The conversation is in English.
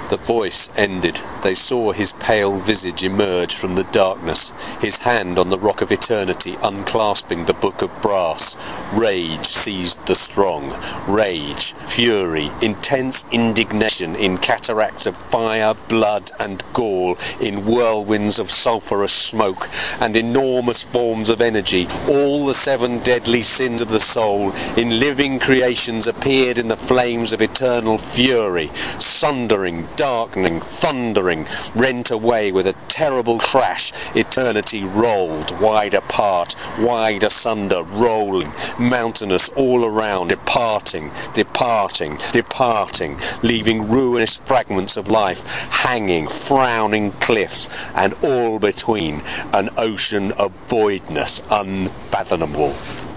The voice ended. They saw his pale visage emerge from the darkness, his hand on the rock of eternity unclasping the book of brass. Rage seized the strong. Rage, fury, intense indignation in cataracts of fire, blood and gall, in whirlwinds of sulphurous smoke and enormous forms of energy. All the 7 deadly sins of the soul in living creations appeared in the flames of eternal fury, sundering, darkening, thundering, rent away with a terrible crash. Eternity rolled, wide apart, wide asunder, rolling, mountainous all around, departing, departing, departing, leaving ruinous fragments of life hanging, frowning cliffs, and all between an ocean of voidness unfathomable.